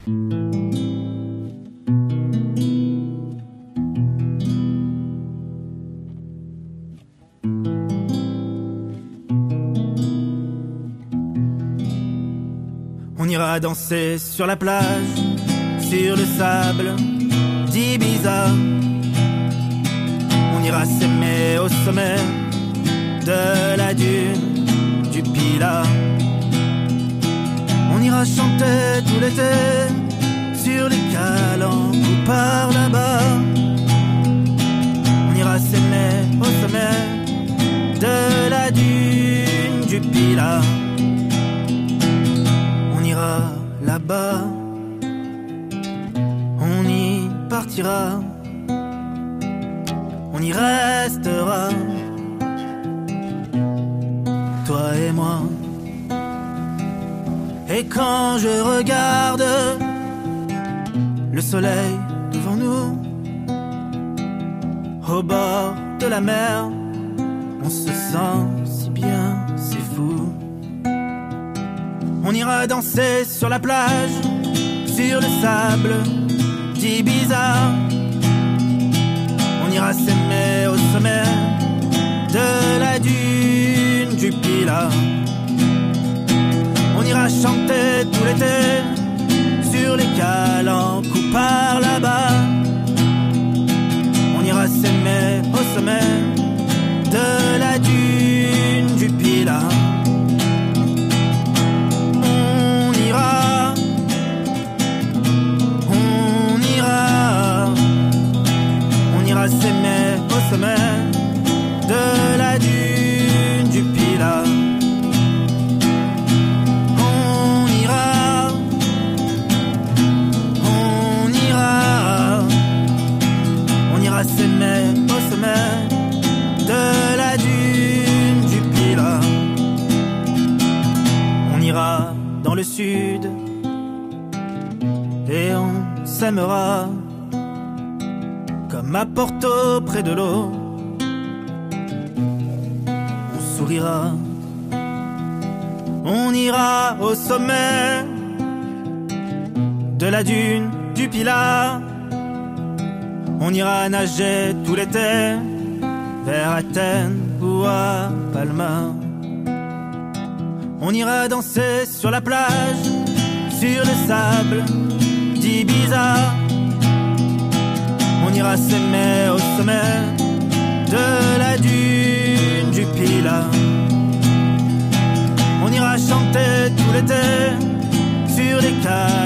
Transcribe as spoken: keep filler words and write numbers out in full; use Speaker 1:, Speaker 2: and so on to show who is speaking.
Speaker 1: On ira danser sur la plage, sur le sable d'Ibiza. On ira s'aimer au sommet de la dune du Pilat. On ira chanter tout l'été sur les calanques par là-bas. On ira s'aimer au sommet de la dune du Pilat. On ira là-bas, on y partira, on y restera, toi et moi. Et quand je regarde le soleil devant nous, au bord de la mer, on se sent si bien, c'est fou. On ira danser sur la plage, sur le sable d'Ibiza. On ira s'aimer au sommet de la dune du Pilat. On ira chanter tout l'été sur les calanques ou par là-bas. On ira s'aimer au sommet de la dune du Pilat. On ira, on ira, on ira s'aimer au sommet de la dune du Pilat. S'aimer au sommet de la dune du Pilat. On ira dans le sud et on s'aimera comme à Porto près de l'eau. On sourira, on ira au sommet de la dune du Pilat. On ira nager tout l'été vers Athènes ou à Palma. On ira danser sur la plage, sur le sable d'Ibiza. On ira s'aimer au sommet de la dune du Pilat. On ira chanter tout l'été sur les calanques